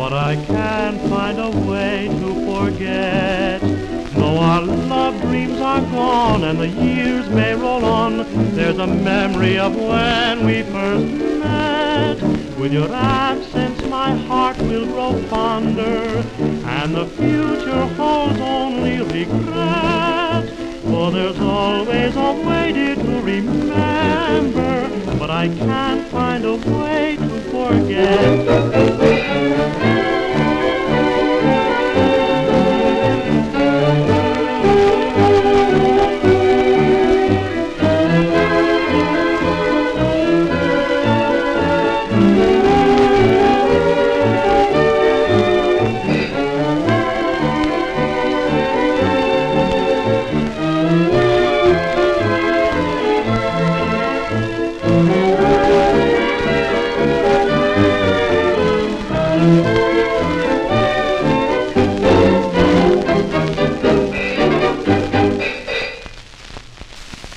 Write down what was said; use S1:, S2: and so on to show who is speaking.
S1: but I can't find a way to forget. Though our love dreams are gone and the years may roll on, there's a memory of when we first met. With your absence my heart will grow fonder, and the future holds only regret. For there's always a way, dear, to remember, but I can't find a way to forget.